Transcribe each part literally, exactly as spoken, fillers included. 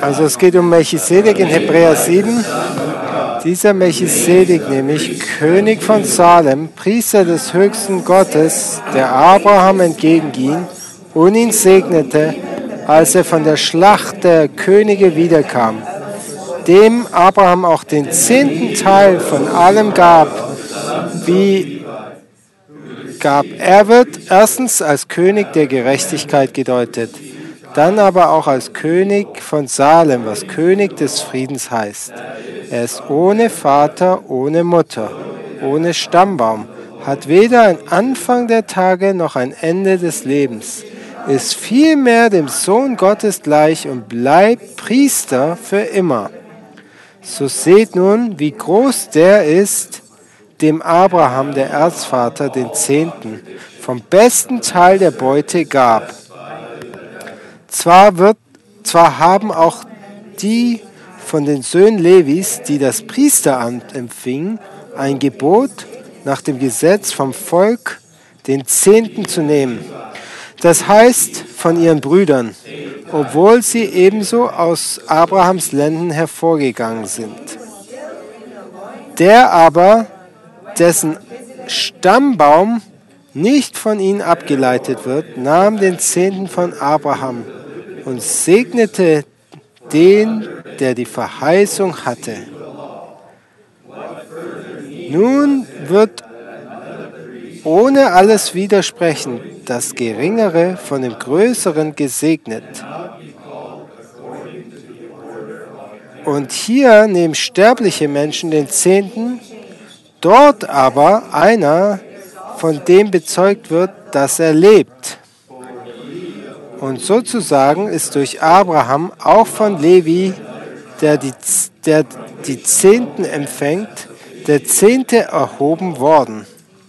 Also es geht um Melchisedek in Hebräer sieben. Dieser Melchisedek, nämlich König von Salem, Priester des höchsten Gottes, der Abraham entgegenging und ihn segnete, als er von der Schlacht der Könige wiederkam, dem Abraham auch den zehnten Teil von allem gab, wie gab. Er wird erstens als König der Gerechtigkeit gedeutet, dann aber auch als König von Salem, was König des Friedens heißt. Er ist ohne Vater, ohne Mutter, ohne Stammbaum, hat weder einen Anfang der Tage noch ein Ende des Lebens, ist vielmehr dem Sohn Gottes gleich und bleibt Priester für immer. So seht nun, wie groß der ist, dem Abraham, der Erzvater, den Zehnten vom besten Teil der Beute gab. Zwar, wird, zwar haben auch die von den Söhnen Levis, die das Priesteramt empfingen, ein Gebot nach dem Gesetz vom Volk, den Zehnten zu nehmen. Das heißt von ihren Brüdern, obwohl sie ebenso aus Abrahams Lenden hervorgegangen sind. Der aber, dessen Stammbaum nicht von ihnen abgeleitet wird, nahm den Zehnten von Abraham und segnete den, der die Verheißung hatte. Nun wird ohne alles Widersprechen das Geringere von dem Größeren gesegnet. Und hier nehmen sterbliche Menschen den Zehnten, dort aber einer, von dem bezeugt wird, dass er lebt. Und sozusagen ist durch Abraham auch von Levi, der die, der die Zehnten empfängt, der Zehnte erhoben worden.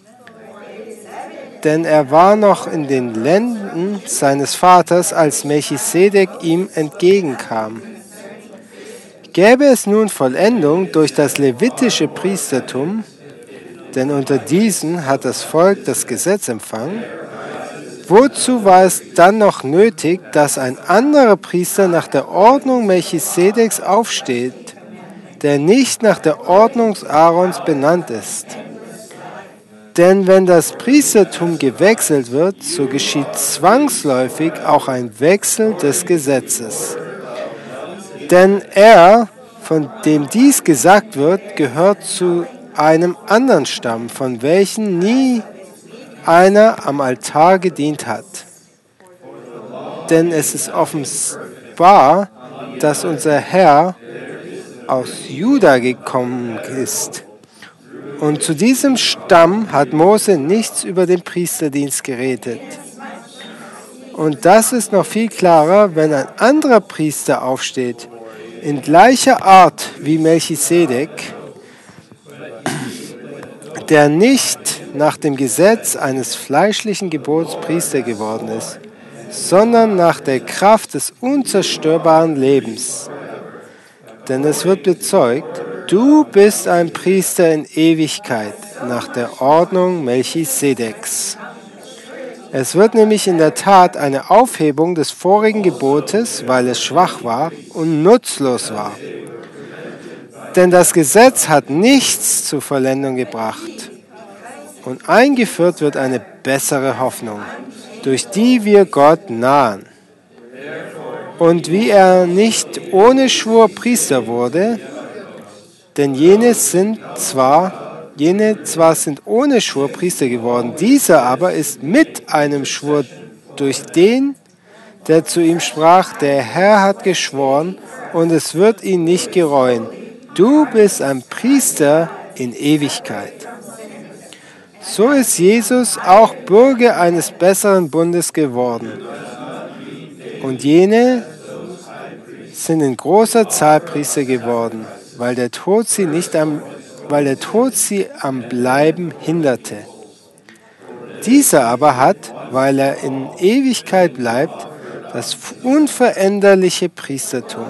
Denn er war noch in den Lenden seines Vaters, als Melchisedek ihm entgegenkam. Gäbe es nun Vollendung durch das levitische Priestertum, denn unter diesen hat das Volk das Gesetz empfangen, wozu war es dann noch nötig, dass ein anderer Priester nach der Ordnung Melchisedeks aufsteht, der nicht nach der Ordnung Aarons benannt ist? Denn wenn das Priestertum gewechselt wird, so geschieht zwangsläufig auch ein Wechsel des Gesetzes. Denn er, von dem dies gesagt wird, gehört zu einem anderen Stamm, von welchem nie einer am Altar gedient hat. Denn es ist offenbar, dass unser Herr aus Juda gekommen ist. Und zu diesem Stamm hat Mose nichts über den Priesterdienst geredet. Und das ist noch viel klarer, wenn ein anderer Priester aufsteht, in gleicher Art wie Melchisedek, der nicht nach dem Gesetz eines fleischlichen Gebots Priester geworden ist, sondern nach der Kraft des unzerstörbaren Lebens. Denn es wird bezeugt, du bist ein Priester in Ewigkeit, nach der Ordnung Melchisedeks. Es wird nämlich in der Tat eine Aufhebung des vorigen Gebotes, weil es schwach war und nutzlos war. Denn das Gesetz hat nichts zur Vollendung gebracht. Und eingeführt wird eine bessere Hoffnung, durch die wir Gott nahen. Und wie er nicht ohne Schwur Priester wurde, denn jene sind zwar, jene zwar sind ohne Schwur Priester geworden, dieser aber ist mit einem Schwur durch den, der zu ihm sprach, der Herr hat geschworen und es wird ihn nicht gereuen. Du bist ein Priester in Ewigkeit. So ist Jesus auch Bürger eines besseren Bundes geworden. Und jene sind in großer Zahl Priester geworden, weil der Tod sie nicht am, weil der Tod sie am Bleiben hinderte. Dieser aber hat, weil er in Ewigkeit bleibt, das unveränderliche Priestertum.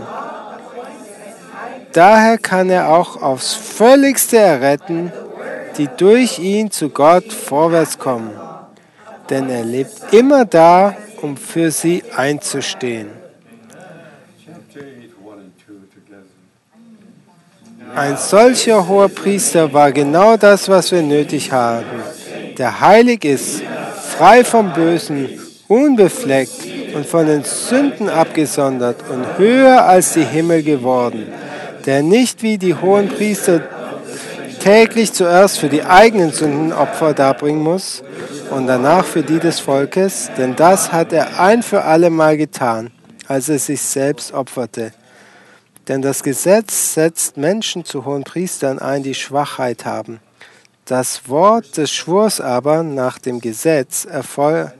Daher kann er auch aufs Völligste erretten, die durch ihn zu Gott vorwärts kommen. Denn er lebt immer da, um für sie einzustehen. Ein solcher hoher Priester war genau das, was wir nötig haben, der heilig ist, frei vom Bösen, unbefleckt und von den Sünden abgesondert und höher als die Himmel geworden, der nicht wie die hohen Priester täglich zuerst für die eigenen Sünden Opfer darbringen muss und danach für die des Volkes, denn das hat er ein für alle Mal getan, als er sich selbst opferte. Denn das Gesetz setzt Menschen zu hohen Priestern ein, die Schwachheit haben. Das Wort des Schwurs aber nach dem Gesetz erfolgte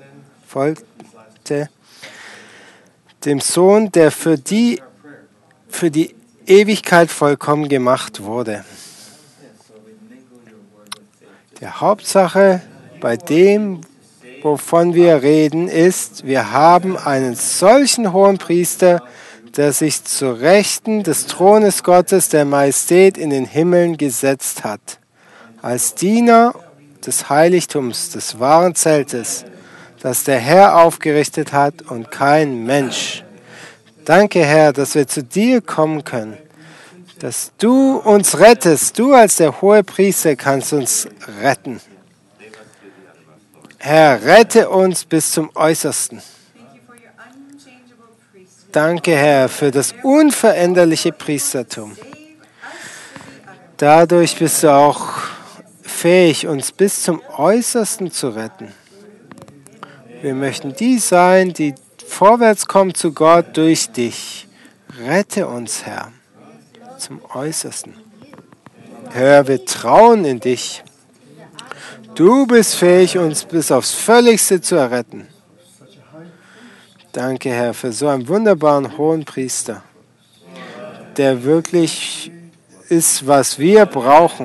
dem Sohn, der für die, für die Ewigkeit vollkommen gemacht wurde. Die Hauptsache bei dem, wovon wir reden, ist, wir haben einen solchen hohen Priester, der sich zu Rechten des Thrones Gottes der Majestät in den Himmeln gesetzt hat, als Diener des Heiligtums, des wahren Zeltes, das der Herr aufgerichtet hat und kein Mensch. Danke, Herr, dass wir zu dir kommen können, dass du uns rettest. Du als der hohe Priester kannst uns retten. Herr, rette uns bis zum Äußersten. Danke, Herr, für das unveränderliche Priestertum. Dadurch bist du auch fähig, uns bis zum Äußersten zu retten. Wir möchten die sein, die vorwärts kommen zu Gott durch dich. Rette uns, Herr, zum Äußersten. Herr, wir trauen in dich. Du bist fähig, uns bis aufs Völligste zu erretten. Danke, Herr, für so einen wunderbaren hohen Priester, der wirklich ist, was wir brauchen.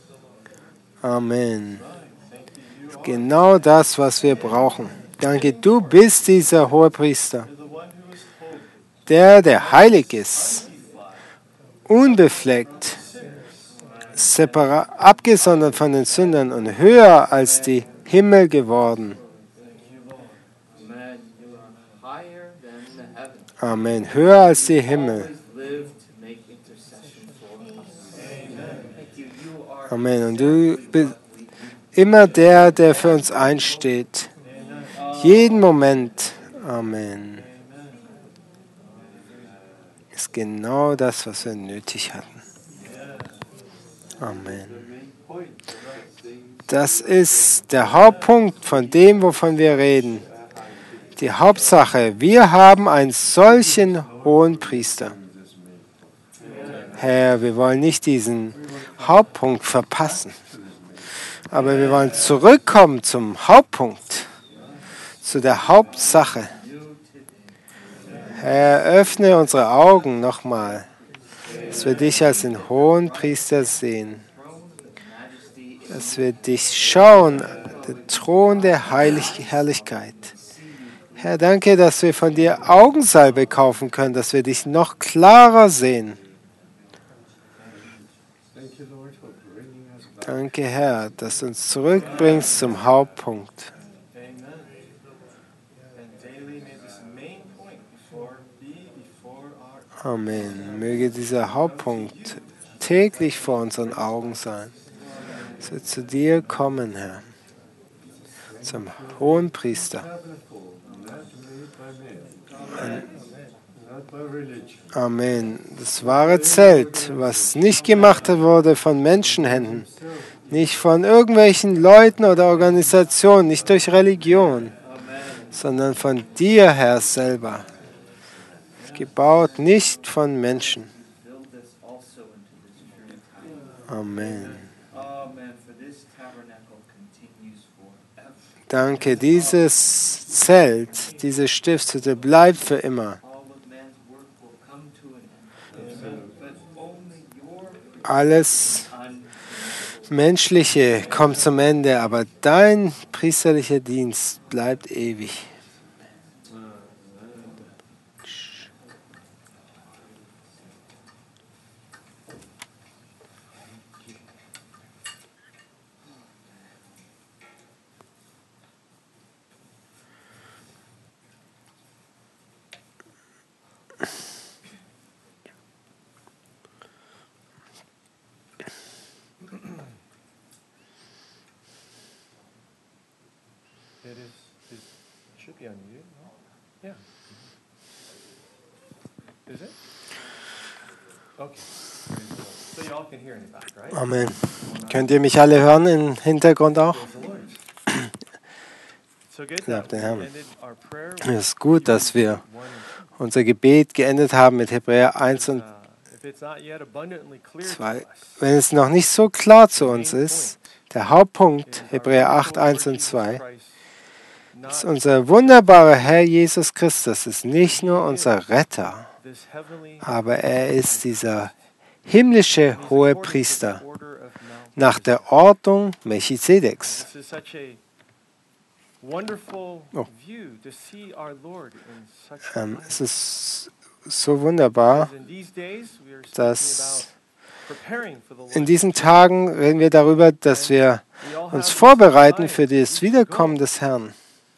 Amen. Genau das, was wir brauchen. Danke, du bist dieser hohe Priester, der, der heilig ist, unbefleckt, separat, abgesondert von den Sündern und höher als die Himmel geworden. Amen. Höher als die Himmel. Amen. Und du bist immer der, der für uns einsteht. Jeden Moment. Amen. Ist genau das, was wir nötig hatten. Amen. Das ist der Hauptpunkt von dem, wovon wir reden. Die Hauptsache, wir haben einen solchen hohen Priester. Herr, wir wollen nicht diesen Hauptpunkt verpassen, aber wir wollen zurückkommen zum Hauptpunkt, zu der Hauptsache. Herr, öffne unsere Augen nochmal, dass wir dich als den hohen Priester sehen, dass wir dich schauen, den Thron der Heilig- Herrlichkeit. Herr, danke, dass wir von dir Augensalbe kaufen können, dass wir dich noch klarer sehen. Danke, Herr, dass du uns zurückbringst zum Hauptpunkt. Amen. Möge dieser Hauptpunkt täglich vor unseren Augen sein, dass wir zu dir kommen, Herr, zum hohen Priester. Amen. Das wahre Zelt, was nicht gemacht wurde von Menschenhänden, nicht von irgendwelchen Leuten oder Organisationen, nicht durch Religion, sondern von dir, Herr, selber. Gebaut nicht von Menschen. Amen. Danke, dieses Zelt, diese Stiftshütte bleibt für immer. Alles Menschliche kommt zum Ende, aber dein priesterlicher Dienst bleibt ewig. Amen. Könnt ihr mich alle hören im Hintergrund auch? Glaubt den Herrn. Es ist gut, dass wir unser Gebet geendet haben mit Hebräer eins und zwei. Wenn es noch nicht so klar zu uns ist, der Hauptpunkt, Hebräer acht, eins und zwei, ist unser wunderbarer Herr Jesus Christus, ist nicht nur unser Retter, aber er ist dieser himmlische hohe Priester nach der Ordnung Melchisedeks. Oh. Ähm, es ist so wunderbar, dass in diesen Tagen reden wir darüber, dass wir uns vorbereiten für das Wiederkommen des Herrn.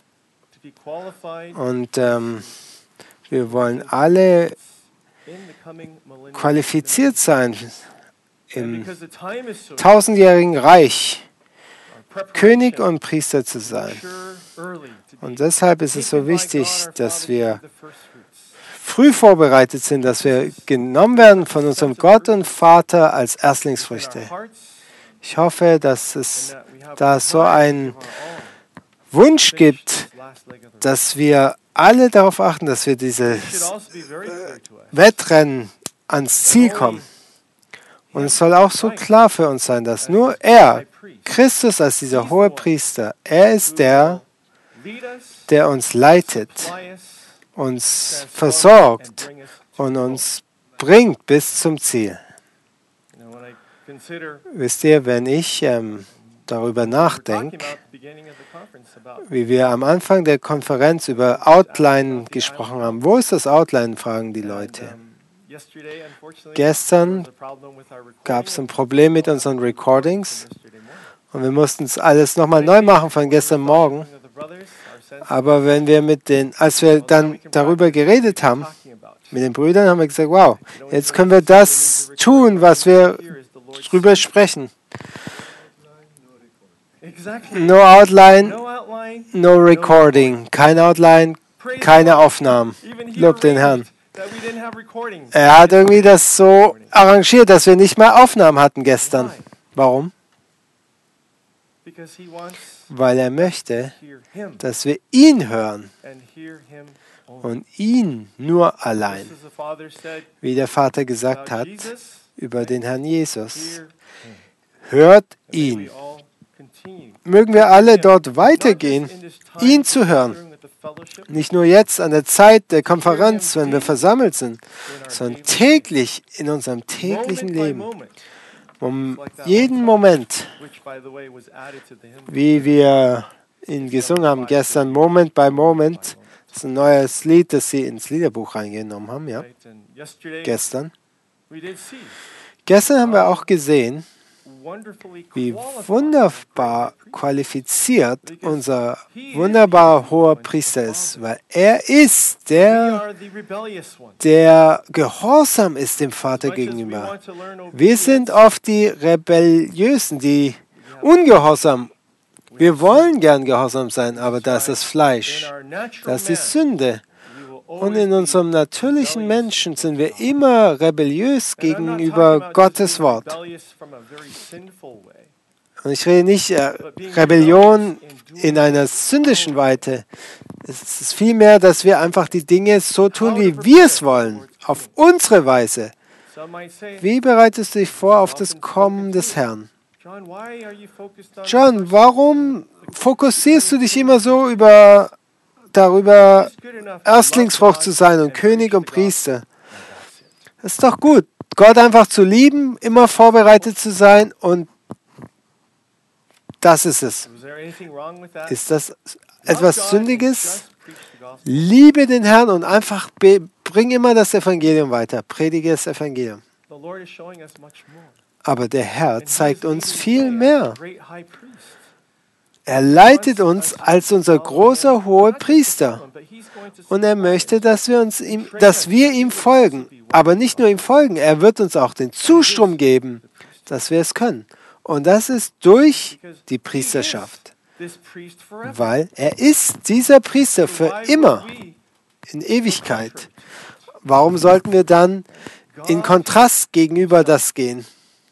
Und ähm, wir wollen alle qualifiziert sein im tausendjährigen Reich, König und Priester zu sein. Und deshalb ist es so wichtig, dass wir früh vorbereitet sind, dass wir genommen werden von unserem Gott und Vater als Erstlingsfrüchte. Ich hoffe, dass es da so einen Wunsch gibt, dass wir alle darauf achten, dass wir dieses Wettrennen ans Ziel kommen. Und es soll auch so klar für uns sein, dass nur er, Christus als dieser hohe Priester, er ist der, der uns leitet, uns versorgt und uns bringt bis zum Ziel. Wisst ihr, wenn ich ähm, darüber nachdenke, wie wir am Anfang der Konferenz über Outline gesprochen haben, wo ist das Outline, fragen die Leute. Gestern gab es ein Problem mit unseren Recordings und wir mussten es alles nochmal neu machen von gestern Morgen. Aber wenn wir mit den, als wir dann darüber geredet haben, mit den Brüdern, haben wir gesagt, wow, jetzt können wir das tun, was wir drüber sprechen. No Outline, no Recording. Kein Outline, keine Aufnahmen. Lob den Herrn. Er hat irgendwie das so arrangiert, dass wir nicht mehr Aufnahmen hatten gestern. Warum? Weil er möchte, dass wir ihn hören und ihn nur allein. Wie der Vater gesagt hat über den Herrn Jesus. Hört ihn. Mögen wir alle dort weitergehen, ihn zu hören. Nicht nur jetzt an der Zeit der Konferenz, wenn wir versammelt sind, sondern täglich in unserem täglichen Leben. Um jeden Moment, wie wir ihn gesungen haben gestern, Moment by Moment, das ist ein neues Lied, das Sie ins Liederbuch reingenommen haben, ja? Gestern. Gestern haben wir auch gesehen, wie wunderbar qualifiziert unser wunderbarer hoher Priester ist, weil er ist der, der gehorsam ist dem Vater gegenüber. Wir sind oft die Rebelliösen, die ungehorsam. Wir wollen gern gehorsam sein, aber das ist das Fleisch, das ist die Sünde. Und in unserem natürlichen Menschen sind wir immer rebelliös gegenüber Gottes Wort. Und ich rede nicht äh, Rebellion in einer sündischen Weite. Es ist vielmehr, dass wir einfach die Dinge so tun, wie wir es wollen, auf unsere Weise. Wie bereitest du dich vor auf das Kommen des Herrn? John, warum fokussierst du dich immer so über darüber, Erstlingsfrucht zu sein und König und Priester? Das ist doch gut, Gott einfach zu lieben, immer vorbereitet zu sein, und das ist es. Ist das etwas Sündiges? Liebe den Herrn und einfach bring immer das Evangelium weiter, predige das Evangelium. Aber der Herr zeigt uns viel mehr. Er leitet uns als unser großer hoher Priester. Und er möchte, dass wir, uns ihm, dass wir ihm folgen. Aber nicht nur ihm folgen, er wird uns auch den Zustrom geben, dass wir es können. Und das ist durch die Priesterschaft. Weil er ist dieser Priester für immer, in Ewigkeit. warum sollten wir dann in Kontrast gegenüber das gehen?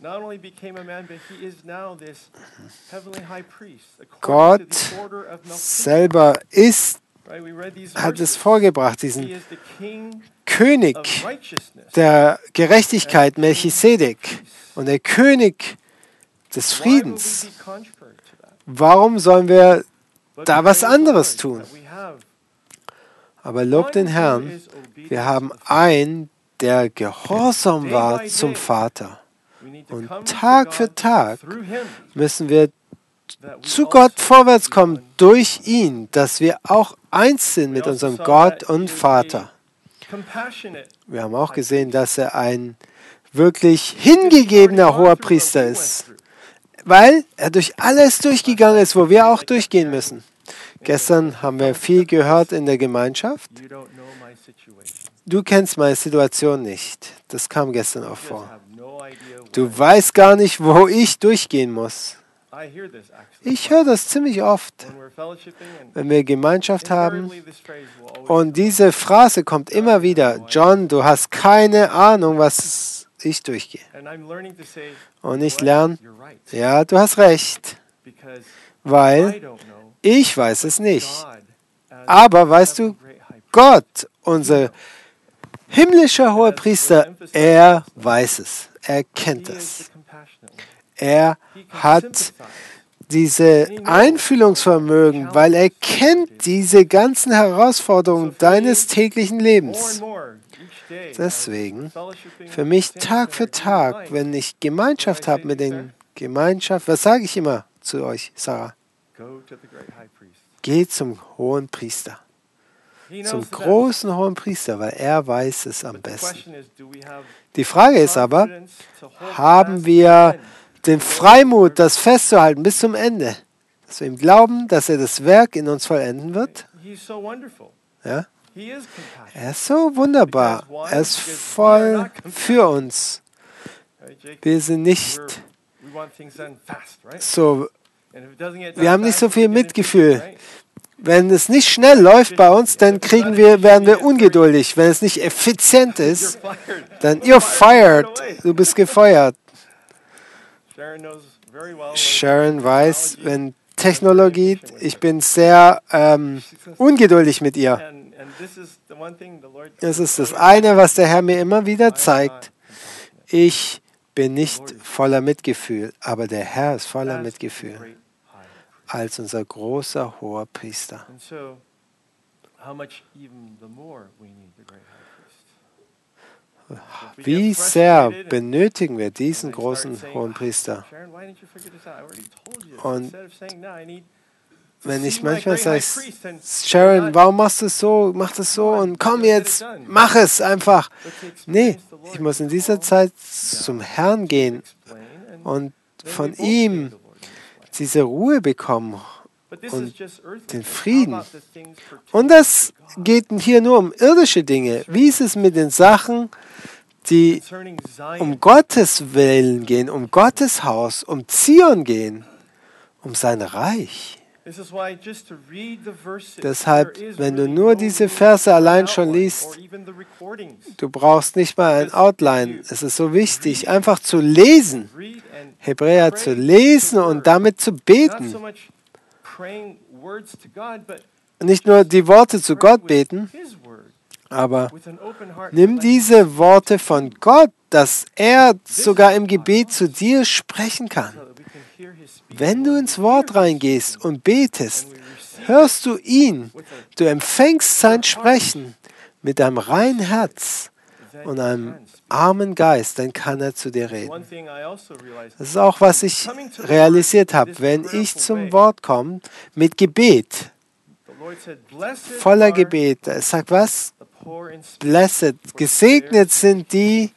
Gott selber ist, hat es vorgebracht, diesen König der Gerechtigkeit, Melchisedek, und der König des Friedens. Warum sollen wir da was anderes tun? Aber lob den Herrn, wir haben einen, der gehorsam war zum Vater. Und Tag für Tag müssen wir zu Gott vorwärts kommen durch ihn, dass wir auch eins sind mit unserem Gott und Vater. Wir haben auch gesehen, dass er ein wirklich hingegebener Hoherpriester ist, weil er durch alles durchgegangen ist, wo wir auch durchgehen müssen. Gestern haben wir viel gehört in der Gemeinschaft. Du kennst meine Situation nicht. Das kam gestern auch vor. Du weißt gar nicht, wo ich durchgehen muss. Ich höre das ziemlich oft, wenn wir Gemeinschaft haben. Und diese Phrase kommt immer wieder. John, du hast keine Ahnung, was ich durchgehe. Und ich lerne, ja, du hast recht, weil ich weiß es nicht. Aber weißt du, Gott, unser himmlischer Hohepriester, er weiß es. Er kennt es. Er hat diese Einfühlungsvermögen, weil er kennt diese ganzen Herausforderungen deines täglichen Lebens. Deswegen, für mich Tag für Tag, wenn ich Gemeinschaft habe mit den Gemeinschaft, was sage ich immer zu euch, Sarah? Geh zum hohen Priester. Zum großen hohen Priester, weil er weiß es am besten. Die Frage ist aber, haben wir den Freimut, das festzuhalten bis zum Ende, dass wir ihm glauben, dass er das Werk in uns vollenden wird? Ja? Er ist so wunderbar. Er ist voll für uns. Wir sind nicht so, wir haben nicht so viel Mitgefühl. Wenn es nicht schnell läuft bei uns, dann kriegen wir, werden wir ungeduldig. Wenn es nicht effizient ist, dann you're fired. Du bist gefeuert. Sharon weiß, wenn Technologie, ich bin sehr ähm, ungeduldig mit ihr. Das ist das eine, was der Herr mir immer wieder zeigt. Ich bin nicht voller Mitgefühl, aber der Herr ist voller Mitgefühl als unser großer hoher Priester. Wie sehr benötigen wir diesen großen hohen Priester? Und wenn ich manchmal sage, Sharon, warum machst du es so, mach das so und komm jetzt, mach es einfach. Nee, ich muss in dieser Zeit zum Herrn gehen und von ihm diese Ruhe bekommen und den Frieden. Und das geht hier nur um irdische Dinge. Wie ist es mit den Sachen, die um Gottes Willen gehen, um Gottes Haus, um Zion gehen, um sein Reich? Deshalb, wenn du nur diese Verse allein schon liest, du brauchst nicht mal ein Outline. Es ist so wichtig, einfach zu lesen, Hebräer zu lesen und damit zu beten. Nicht nur die Worte zu Gott beten, aber nimm diese Worte von Gott, dass er sogar im Gebet zu dir sprechen kann. Wenn du ins Wort reingehst und betest, hörst du ihn. Du empfängst sein Sprechen mit einem reinen Herz und einem armen Geist, dann kann er zu dir reden. Das ist auch, was ich realisiert habe. Wenn ich zum Wort komme, mit Gebet, voller Gebet, es sagt was? Blessed, gesegnet sind die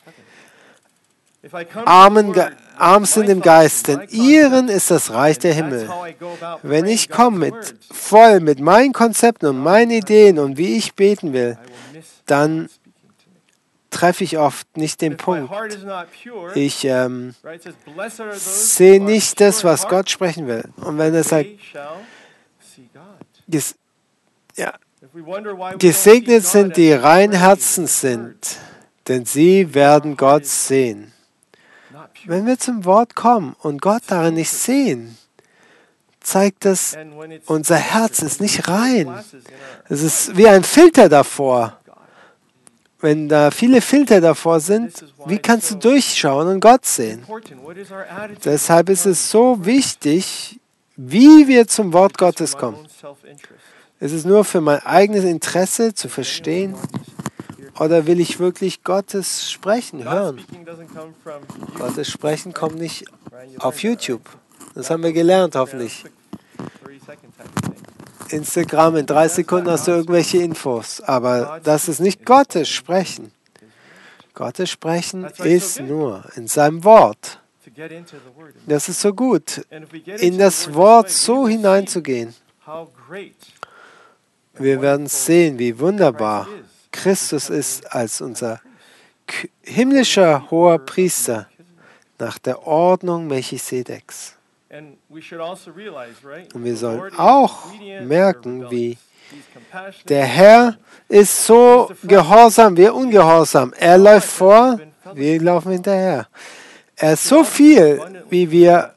Armen, arm sind im Geist, denn ihren ist das Reich der Himmel. Wenn ich komme mit, voll mit meinen Konzepten und meinen Ideen und wie ich beten will, dann treffe ich oft nicht den Punkt. Ich ähm, sehe nicht das, was Gott sprechen will. Und wenn er sagt, ja, Gesegnet sind die rein Herzen sind, denn sie werden Gott sehen. Wenn wir zum Wort kommen und Gott darin nicht sehen, zeigt das, unser Herz ist nicht rein. Es ist wie ein Filter davor. Wenn da viele Filter davor sind, wie kannst du durchschauen und Gott sehen? Deshalb ist es so wichtig, wie wir zum Wort Gottes kommen. Ist es nur für mein eigenes Interesse zu verstehen? Oder will ich wirklich Gottes Sprechen hören? Gottes Sprechen kommt nicht auf YouTube. Das haben wir gelernt, hoffentlich. Instagram, in drei Sekunden hast du irgendwelche Infos. Aber das ist nicht Gottes Sprechen. Gottes Sprechen ist nur in seinem Wort. Das ist so gut, in das Wort so hineinzugehen. Wir werden sehen, wie wunderbar Christus ist als unser himmlischer hoher Priester nach der Ordnung Melchisedeks. Und wir sollen auch merken, wie der Herr ist so gehorsam, wir ungehorsam. Er läuft vor, wir laufen hinterher. Er ist so viel, wie wir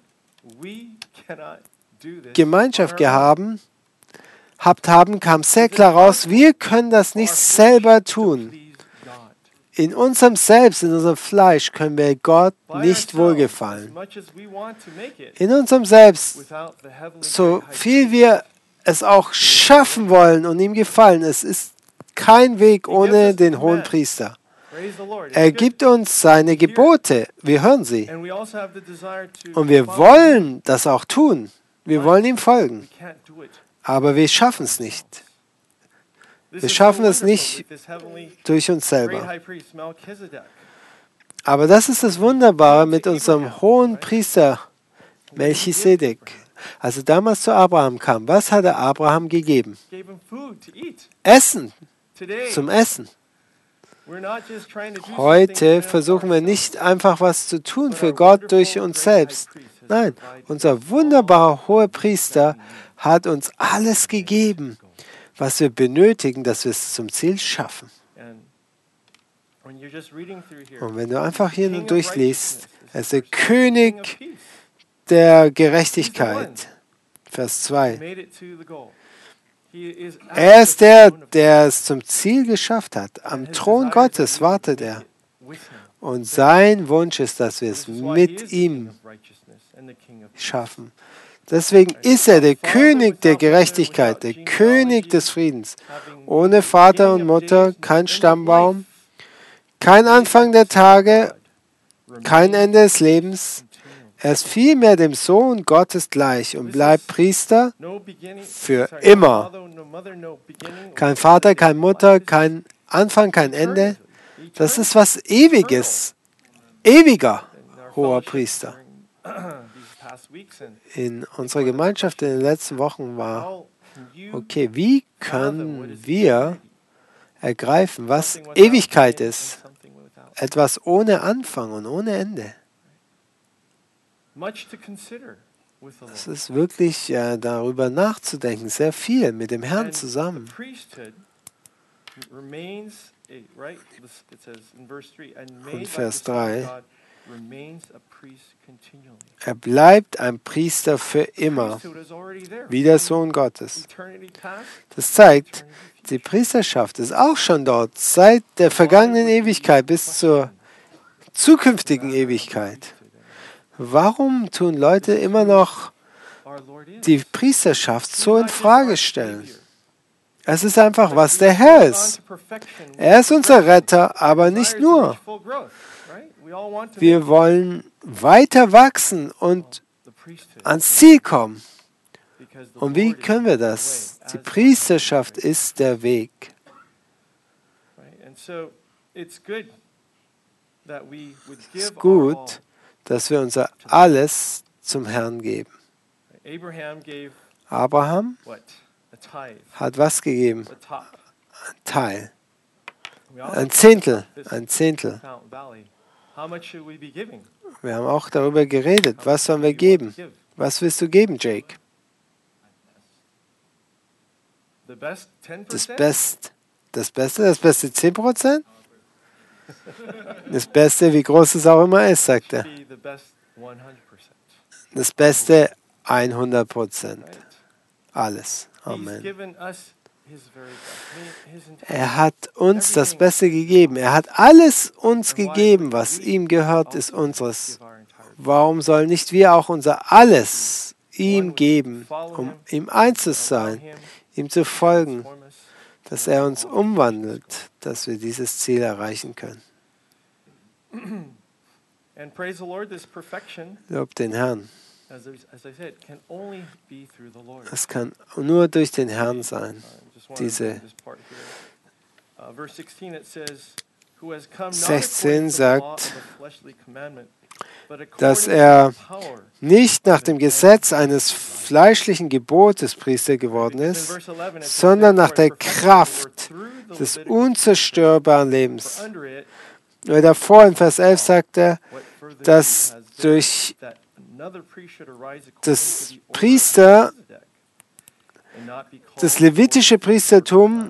Gemeinschaft gehabt habt haben, kam sehr klar raus, wir können das nicht selber tun. In unserem Selbst, in unserem Fleisch können wir Gott nicht wohlgefallen. In unserem Selbst, so viel wir es auch schaffen wollen und ihm gefallen, es ist kein Weg ohne den hohen Priester. Er gibt uns seine Gebote, wir hören sie. Und wir wollen das auch tun. Wir wollen ihm folgen. Aber wir schaffen es nicht. Wir schaffen es nicht durch uns selber. Aber das ist das Wunderbare mit unserem hohen Priester Melchisedek. Als er damals zu Abraham kam, was hat er Abraham gegeben? Essen, zum Essen. Heute versuchen wir nicht einfach was zu tun für Gott durch uns selbst. Nein, unser wunderbarer hoher Priester hat uns alles gegeben, was wir benötigen, dass wir es zum Ziel schaffen. Und wenn du einfach hier nur durchliest, er ist der König der Gerechtigkeit. Vers zwei. Er ist der, der es zum Ziel geschafft hat. Am Thron Gottes wartet er. Und sein Wunsch ist, dass wir es mit ihm schaffen. Deswegen ist er der König der Gerechtigkeit, der König des Friedens. Ohne Vater und Mutter, kein Stammbaum, kein Anfang der Tage, kein Ende des Lebens. Er ist vielmehr dem Sohn Gottes gleich und bleibt Priester für immer. Kein Vater, keine Mutter, kein Anfang, kein Ende. Das ist was Ewiges. Ewiger hoher Priester. In unserer Gemeinschaft in den letzten Wochen war, okay, wie können wir ergreifen, was Ewigkeit ist? Etwas ohne Anfang und ohne Ende. Es ist wirklich äh, darüber nachzudenken, sehr viel mit dem Herrn zusammen. Und Vers drei. Er bleibt ein Priester für immer, wie der Sohn Gottes. Das zeigt, die Priesterschaft ist auch schon dort, seit der vergangenen Ewigkeit bis zur zukünftigen Ewigkeit. Warum tun Leute immer noch die Priesterschaft so in Frage stellen? Es ist einfach, was der Herr ist. Er ist unser Retter, aber nicht nur. Wir wollen weiter wachsen und ans Ziel kommen. Und wie können wir das? Die Priesterschaft ist der Weg. Es ist gut, dass wir unser Alles zum Herrn geben. Abraham hat was gegeben? Ein Teil. Ein Zehntel. Ein Zehntel. Wir haben auch darüber geredet. Was sollen wir geben? Was willst du geben, Jake? Das Beste, das Beste, das Beste zehn Prozent? Das Beste, wie groß es auch immer ist, sagt er. Das Beste hundert Prozent. Alles. Amen. Er hat uns das Beste gegeben. Er hat alles uns gegeben, was ihm gehört, ist unseres. Warum sollen nicht wir auch unser Alles ihm geben, um ihm eins zu sein, ihm zu folgen, dass er uns umwandelt, dass wir dieses Ziel erreichen können. Lob den Herrn. Es kann nur durch den Herrn sein. Diese sechzehn sagt, dass er nicht nach dem Gesetz eines fleischlichen Gebotes Priester geworden ist, sondern nach der Kraft des unzerstörbaren Lebens. Weil davor in Vers elf sagt er, dass durch das Priester, das levitische Priestertum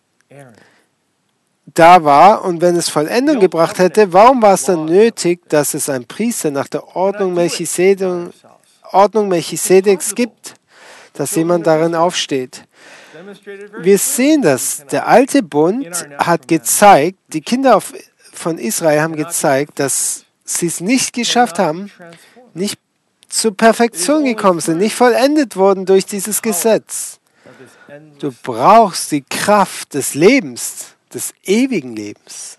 da war, und wenn es Vollendung gebracht hätte, warum war es dann nötig, dass es einen Priester nach der Ordnung Melchisedek, Ordnung Melchisedeks gibt, dass jemand darin aufsteht? Wir sehen das. Der alte Bund hat gezeigt, die Kinder von Israel haben gezeigt, dass sie es nicht geschafft haben, nicht zur Perfektion gekommen sind, nicht vollendet wurden durch dieses Gesetz. Du brauchst die Kraft des Lebens, des ewigen Lebens.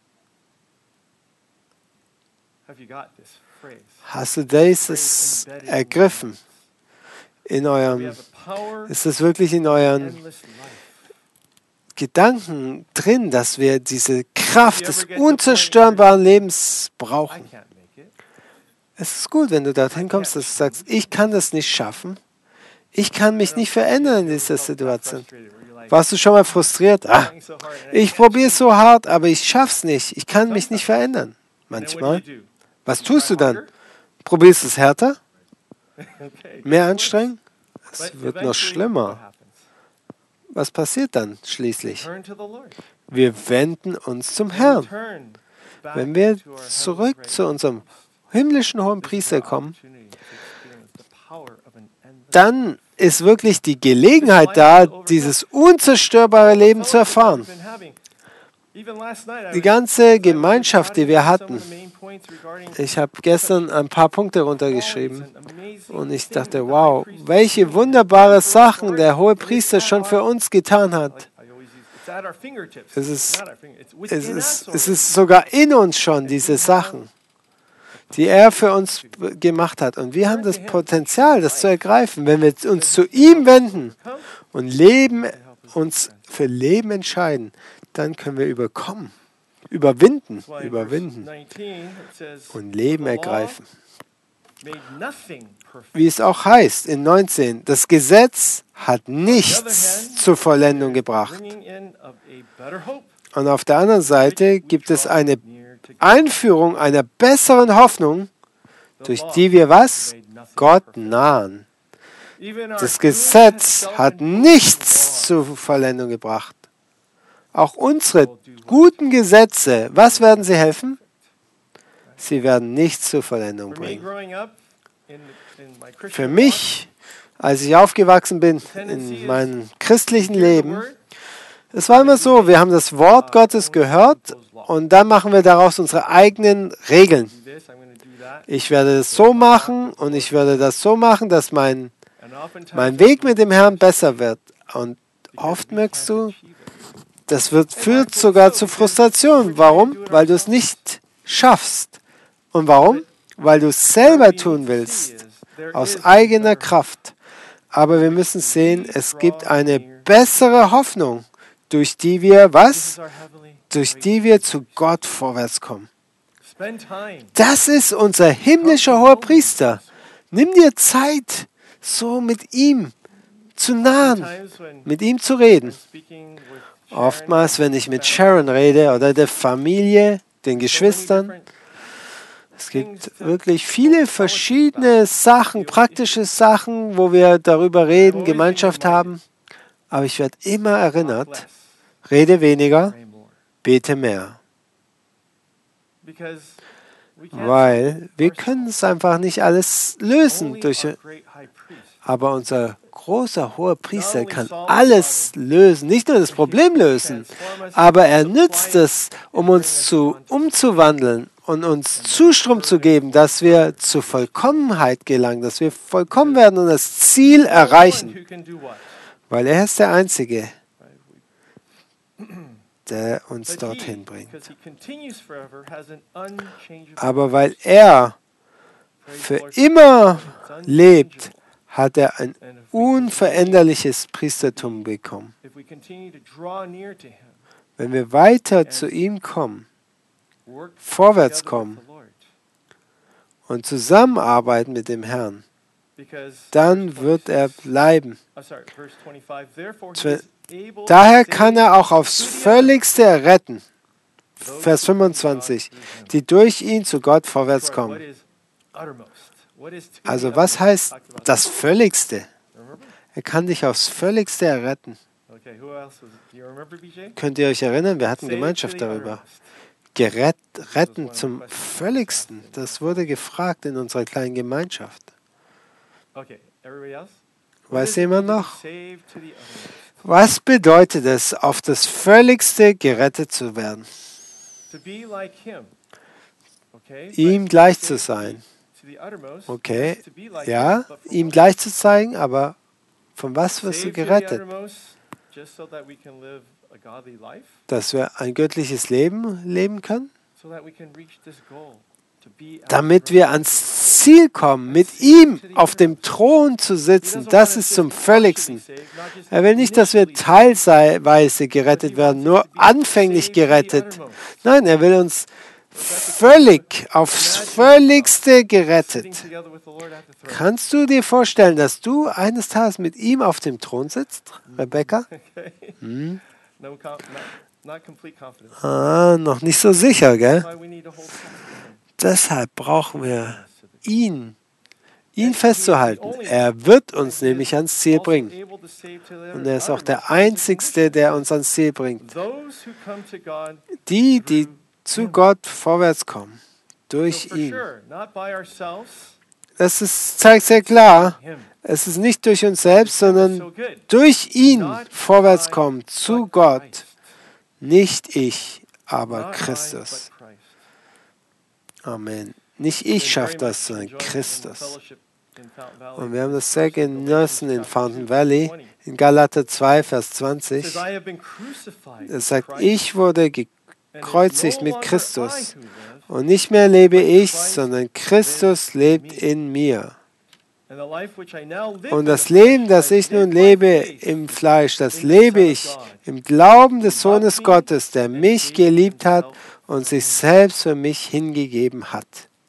Hast du dieses ergriffen? In eurem, ist es wirklich in euren Gedanken drin, dass wir diese Kraft des unzerstörbaren Lebens brauchen? Es ist gut, wenn du dorthin kommst, dass du sagst, ich kann das nicht schaffen. Ich kann mich nicht verändern in dieser Situation. Warst du schon mal frustriert? Ah, ich probiere es so hart, aber ich schaff's nicht. Ich kann mich nicht verändern. Manchmal. Was tust du dann? Probierst du es härter? Mehr anstrengen? Es wird noch schlimmer. Was passiert dann schließlich? Wir wenden uns zum Herrn. Wenn wir zurück zu unserem himmlischen hohen Priester kommen, dann ist wirklich die Gelegenheit da, dieses unzerstörbare Leben zu erfahren. Die ganze Gemeinschaft, die wir hatten, ich habe gestern ein paar Punkte runtergeschrieben und ich dachte, wow, welche wunderbare Sachen der hohe Priester schon für uns getan hat. Es ist, es ist, es ist sogar in uns schon, diese Sachen, die er für uns gemacht hat. Und wir haben das Potenzial, das zu ergreifen. Wenn wir uns zu ihm wenden und Leben, uns für Leben entscheiden, dann können wir überkommen, überwinden, überwinden und Leben ergreifen. Wie es auch heißt in neunzehn, das Gesetz hat nichts zur Vollendung gebracht. Und auf der anderen Seite gibt es eine Einführung einer besseren Hoffnung, durch die wir was? Gott nahen. Das Gesetz hat nichts zur Vollendung gebracht. Auch unsere guten Gesetze, was werden sie helfen? Sie werden nichts zur Vollendung bringen. Für mich, als ich aufgewachsen bin in meinem christlichen Leben, es war immer so, wir haben das Wort Gottes gehört und dann machen wir daraus unsere eigenen Regeln. Ich werde das so machen und ich werde das so machen, dass mein, mein Weg mit dem Herrn besser wird. Und oft merkst du, das wird, führt sogar zu Frustration. Warum? Weil du es nicht schaffst. Und warum? Weil du es selber tun willst, aus eigener Kraft. Aber wir müssen sehen, es gibt eine bessere Hoffnung, durch die wir, was? Durch die wir zu Gott vorwärts kommen. Das ist unser himmlischer hoher Priester. Nimm dir Zeit, so mit ihm zu nahen, mit ihm zu reden. Oftmals, wenn ich mit Sharon rede oder der Familie, den Geschwistern, es gibt wirklich viele verschiedene Sachen, praktische Sachen, wo wir darüber reden, Gemeinschaft haben. Aber ich werde immer erinnert, rede weniger, bete mehr. Weil wir können es einfach nicht alles lösen. Durch, aber unser großer hoher Priester kann alles lösen, nicht nur das Problem lösen, aber er nützt es, um uns zu, umzuwandeln und uns Zustrom zu geben, dass wir zur Vollkommenheit gelangen, dass wir vollkommen werden und das Ziel erreichen. Weil er ist der Einzige, der uns dorthin bringt. Aber weil er für immer lebt, hat er ein unveränderliches Priestertum bekommen. Wenn wir weiter zu ihm kommen, vorwärts kommen und zusammenarbeiten mit dem Herrn, dann wird er bleiben. Daher kann er auch aufs Völligste erretten. Vers fünfundzwanzig, die durch ihn zu Gott vorwärts kommen. Also was heißt das Völligste? Er kann dich aufs Völligste erretten. Könnt ihr euch erinnern, wir hatten Gemeinschaft darüber. Gerett, retten zum Völligsten, das wurde gefragt in unserer kleinen Gemeinschaft. Weiß jemand noch? Was bedeutet es, auf das Völligste gerettet zu werden? Ihm gleich zu sein. Okay, ja, ihm gleich zu zeigen, aber von was wirst du gerettet? Dass wir ein göttliches Leben leben können? Damit wir ans Ziel kommen, mit ihm auf dem Thron zu sitzen, das ist zum Völligsten. Er will nicht, dass wir teilweise gerettet werden, nur anfänglich gerettet. Nein, er will uns völlig, aufs Völligste gerettet. Kannst du dir vorstellen, dass du eines Tages mit ihm auf dem Thron sitzt, Rebecca? Hm? Ah, noch nicht so sicher, gell? Deshalb brauchen wir ihn, ihn festzuhalten. Er wird uns nämlich ans Ziel bringen. Und er ist auch der Einzige, der uns ans Ziel bringt. Die, die zu Gott vorwärts kommen, durch ihn. Das ist, zeigt sehr klar, es ist nicht durch uns selbst, sondern durch ihn vorwärts kommen, zu Gott. Nicht ich, aber Christus. Amen. Nicht ich schaffe das, sondern Christus. Und wir haben das sehr genossen in Fountain Valley, in Galater zwei, Vers zwanzig. Es sagt, ich wurde gekreuzigt mit Christus. Und nicht mehr lebe ich, sondern Christus lebt in mir. Und das Leben, das ich nun lebe im Fleisch, das lebe ich im Glauben des Sohnes Gottes, der mich geliebt hat und sich selbst für mich hingegeben hat.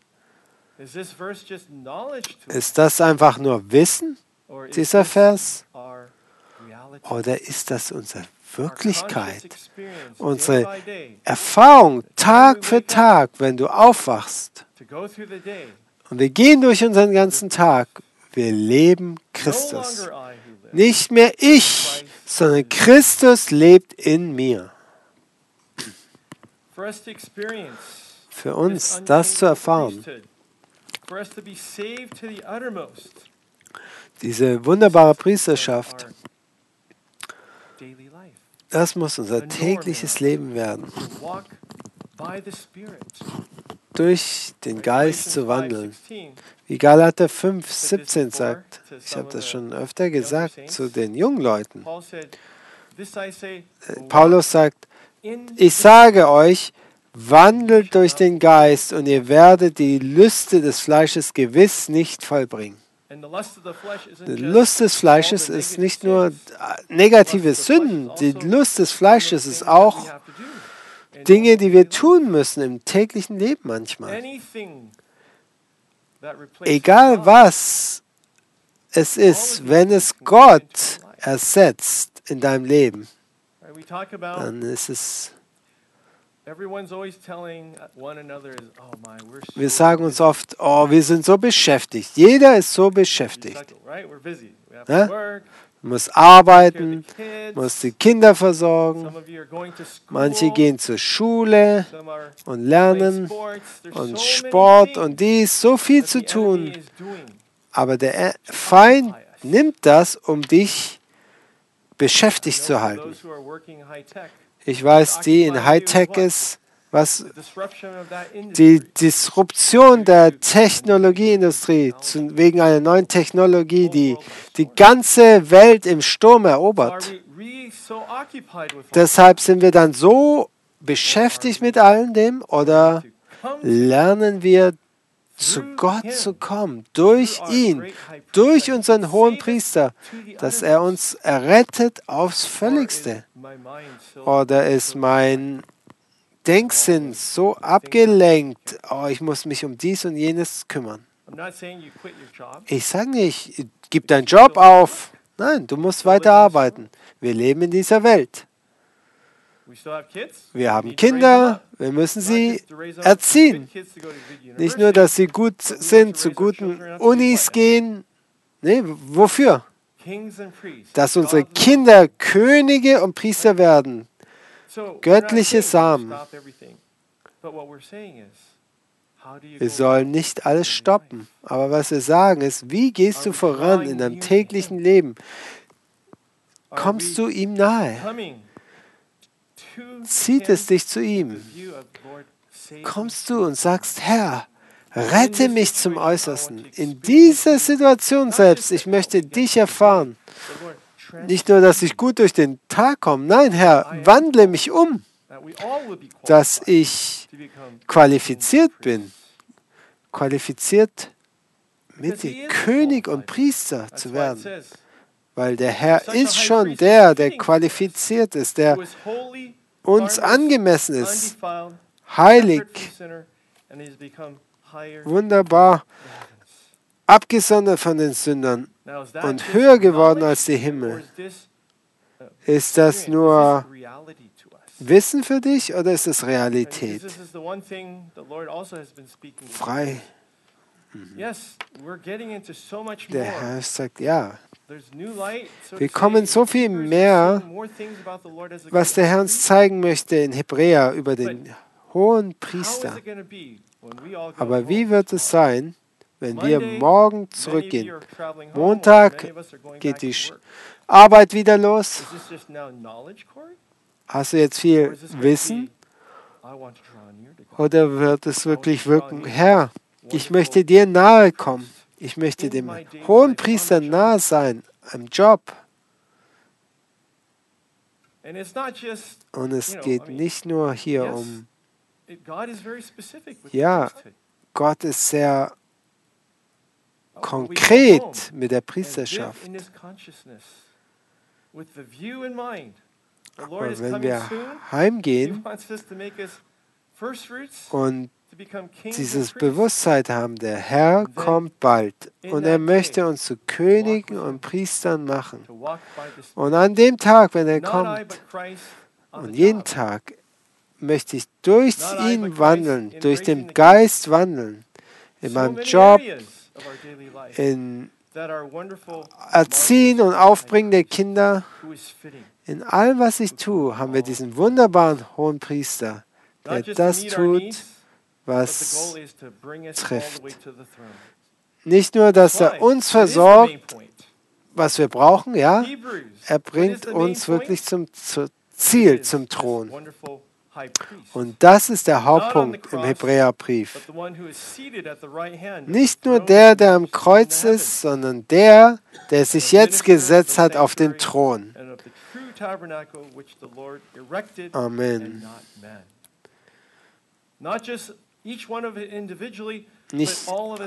Ist das einfach nur Wissen, dieser Vers? Oder ist das unsere Wirklichkeit? Unsere Erfahrung Tag für Tag, wenn du aufwachst. Und wir gehen durch unseren ganzen Tag. Wir leben Christus. Nicht mehr ich, sondern Christus lebt in mir. Für uns das zu erfahren, diese wunderbare Priesterschaft, das muss unser tägliches Leben werden. Durch den Geist zu wandeln. Wie Galater fünf, siebzehn sagt, ich habe das schon öfter gesagt zu den jungen Leuten. Paulus sagt, ich sage euch, wandelt durch den Geist und ihr werdet die Lüste des Fleisches gewiss nicht vollbringen. Die Lust des Fleisches ist nicht nur negative Sünden, die Lust des Fleisches ist auch Dinge, die wir tun müssen im täglichen Leben manchmal. Egal was es ist, wenn es Gott ersetzt in deinem Leben, dann ist es... Wir sagen uns oft, oh, wir sind so beschäftigt. Jeder ist so beschäftigt. Ja? muss arbeiten, muss die Kinder versorgen. Manche gehen zur Schule und lernen und Sport und dies, so viel zu tun. Aber der Feind nimmt das, um dich beschäftigt zu halten. Ich weiß, die in Hightech ist, was die Disruption der Technologieindustrie wegen einer neuen Technologie, die die ganze Welt im Sturm erobert. Deshalb sind wir dann so beschäftigt mit allem dem, oder lernen wir zu Gott zu kommen, durch ihn, durch unseren hohen Priester, dass er uns errettet aufs Völligste? Oder ist mein Denksinn so abgelenkt, oh, ich muss mich um dies und jenes kümmern? Ich sage nicht, gib deinen Job auf. Nein, du musst weiter arbeiten. Wir leben in dieser Welt. Wir haben Kinder, wir müssen sie erziehen. Nicht nur, dass sie gut sind, zu guten Unis gehen. Nee, wofür? Dass unsere Kinder Könige und Priester werden. Göttliche Samen. Wir sollen nicht alles stoppen. Aber was wir sagen ist, wie gehst du voran in deinem täglichen Leben? Kommst du ihm nahe? Zieht es dich zu ihm? Kommst du und sagst, Herr, rette mich zum Äußersten. In dieser Situation selbst, ich möchte dich erfahren. Nicht nur, dass ich gut durch den Tag komme. Nein, Herr, wandle mich um, dass ich qualifiziert bin. Qualifiziert, mit dir König und Priester zu werden. Weil der Herr ist schon der, der qualifiziert ist, der uns angemessen ist, heilig, wunderbar, abgesondert von den Sündern und höher geworden als die Himmel. Ist das nur Wissen für dich oder ist es Realität? Frei. Mhm. Der Herr sagt, ja. Wir kommen so viel mehr, was der Herr uns zeigen möchte in Hebräer über den hohen Priester. Aber wie wird es sein, wenn wir morgen zurückgehen? Montag geht die Arbeit wieder los. Hast du jetzt viel Wissen? Oder wird es wirklich wirken? Herr, ich möchte dir nahe kommen. Ich möchte dem hohen Priester nahe sein, im Job. Und es geht nicht nur hier um, ja, Gott ist sehr konkret mit der Priesterschaft. Und wenn wir heimgehen und dieses Bewusstsein haben, der Herr kommt bald und er möchte uns zu Königen und Priestern machen. Und an dem Tag, wenn er kommt, und jeden Tag möchte ich durch ihn wandeln, durch den Geist wandeln, in meinem Job, in Erziehen und Aufbringen der Kinder. In allem, was ich tue, haben wir diesen wunderbaren hohen Priester, der das tut, was trifft. Nicht nur, dass er uns versorgt, was wir brauchen, ja, er bringt uns wirklich zum, zum Ziel, zum Thron. Und das ist der Hauptpunkt im Hebräerbrief. Nicht nur der, der am Kreuz ist, sondern der, der sich jetzt gesetzt hat auf den Thron. Amen. Nicht,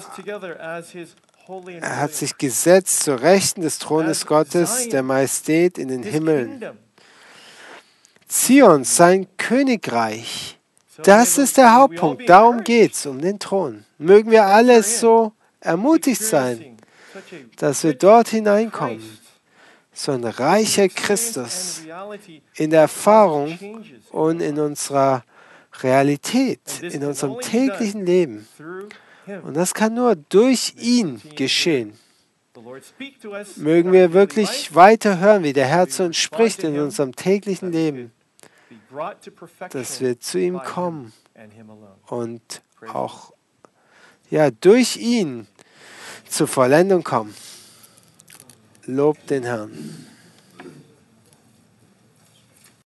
er hat sich gesetzt zur Rechten des Thrones Gottes, der Majestät in den Himmeln. Zion, sein Königreich, das ist der Hauptpunkt. Darum geht es, um den Thron. Mögen wir alle so ermutigt sein, dass wir dort hineinkommen. So ein reicher Christus in der Erfahrung und in unserer Realität, in unserem täglichen Leben. Und das kann nur durch ihn geschehen. Mögen wir wirklich weiter hören, wie der Herr zu uns spricht in unserem täglichen Leben, dass wir zu ihm kommen und auch ja, durch ihn zur Vollendung kommen. Lobt den Herrn.